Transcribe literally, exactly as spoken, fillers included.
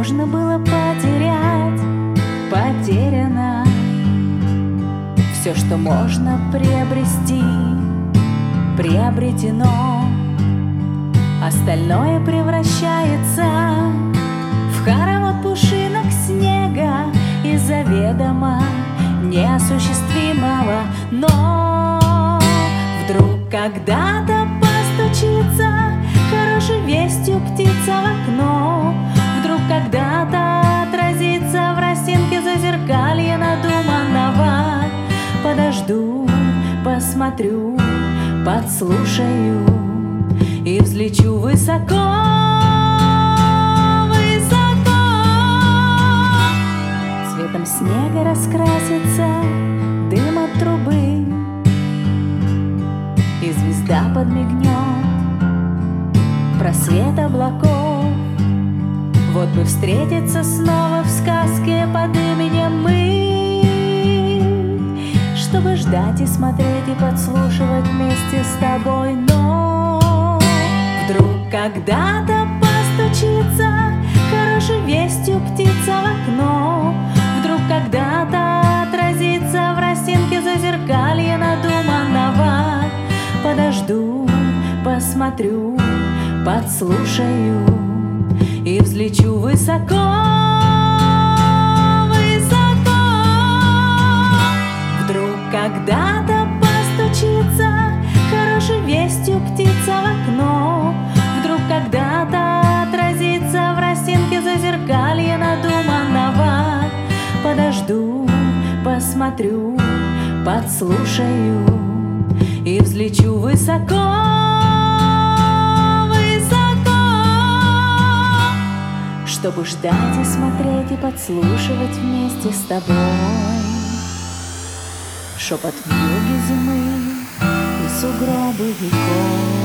можно было потерять, потеряно. Все, что можно приобрести, приобретено. Остальное превращается в хоровод пушинок снега и заведомо неосуществимого. Но вдруг когда-то постучится хорошей вестью птица в окно. Вдруг когда-то отразится в росинке зазеркалье надуманного. Подожду, посмотрю, подслушаю и взлечу высоко, высоко. Цветом снега раскрасится дым от трубы, и звезда подмигнет просвет облаков. Вот бы встретиться снова в сказке под именем мы, чтобы ждать и смотреть и подслушивать вместе с тобой. Но вдруг когда-то постучится хорошей вестью птица в окно. Вдруг когда-то отразится в росинке зазеркалье надуманного. Подожду, посмотрю, подслушаю и взлечу высоко, высоко. Вдруг когда-то постучится хорошей вестью птица в окно. Вдруг когда-то отразится в росинке зазеркалье надуманного. Подожду, посмотрю, подслушаю и взлечу высоко, высоко. Чтобы ждать и смотреть и подслушивать вместе с тобой шепот вьюги зимы и сугробы веков.